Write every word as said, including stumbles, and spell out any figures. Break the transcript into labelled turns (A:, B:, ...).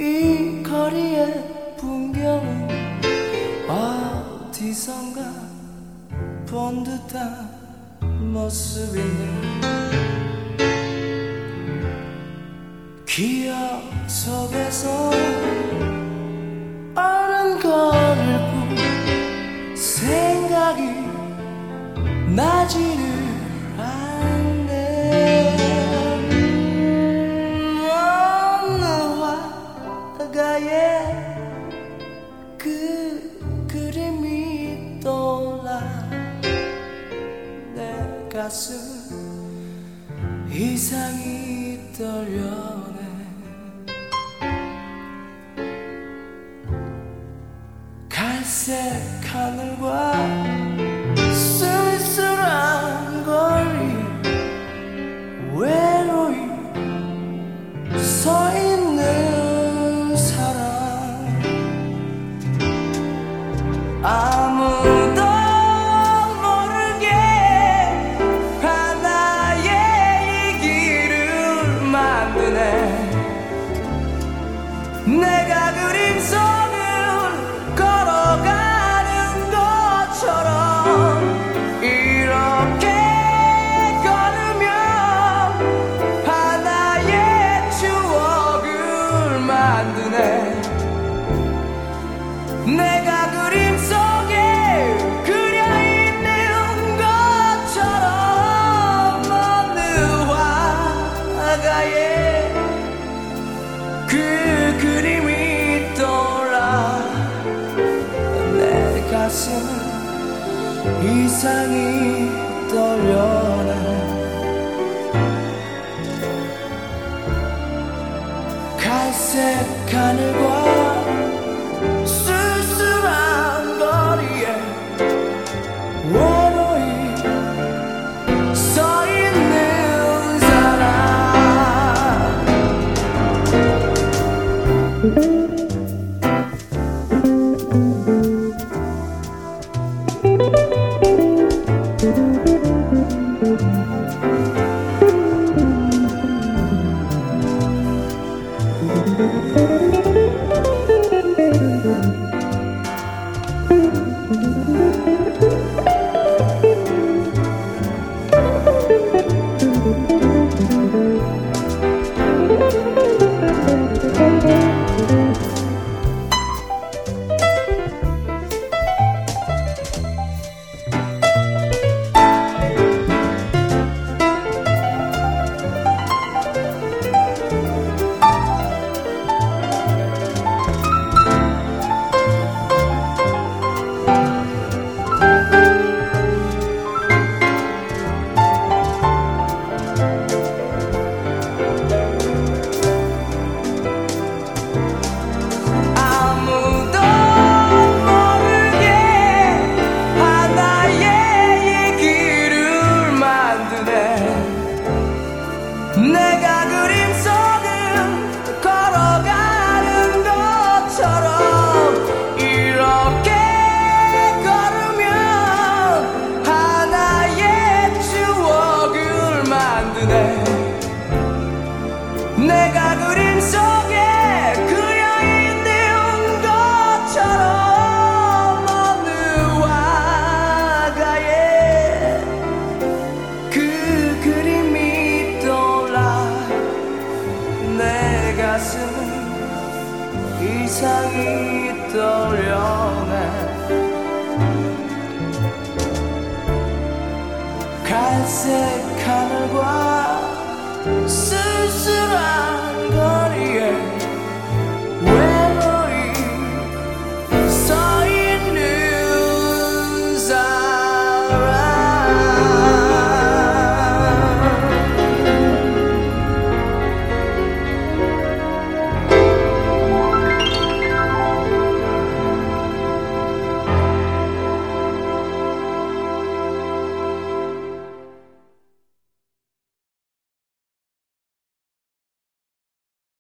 A: 이 거리의 풍경은 어디선가 본 듯한 모습인데 기억 속에서 어른거릴 뿐 생각이 나지를 않네. 어느 화가의 그 그림이 떠올라 내 가슴 이상이 떨려네. 갈색 하늘과 쓸쓸한 거리 외로이 서 있는 사람 아무도 모르게 하나의 이 길을 만드네. 내가 그림 속을 걸어가는 것처럼 이렇게 걸으면 하나의 추억을 만드네. 내가 그림 속에 그려있는 것처럼 어느 화가의 그 그림이 떠올라 내 가슴은 이상이 떨려나. 갈색 하늘과 쓸쓸한 거리에 외로이 서 있는 사람 내가 그림 속을 걸어가는 것처럼 이렇게 걸으면 하나의 추억을 만드네. 내가 그림 속에 그려있는 것처럼 어느 화가의 그 그림이 떠올라 내 가슴은 이상이 떨려네. 갈색 하늘과 쓸쓸한 거리에